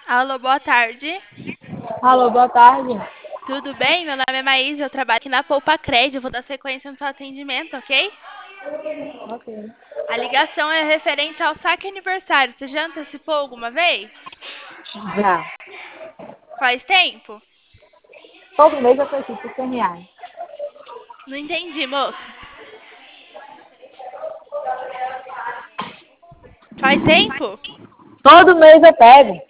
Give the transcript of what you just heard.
Alô, boa tarde. Alô, boa tarde. Tudo bem? Meu nome é Maísa, eu trabalho aqui na Poupa Cred. Eu vou dar sequência no seu atendimento, ok? Ok. A ligação é referente ao saque aniversário. Você já antecipou alguma vez? Já. Faz tempo? Todo mês eu preciso por R$ 100. Não entendi, moço. Faz tempo? Todo mês eu pego.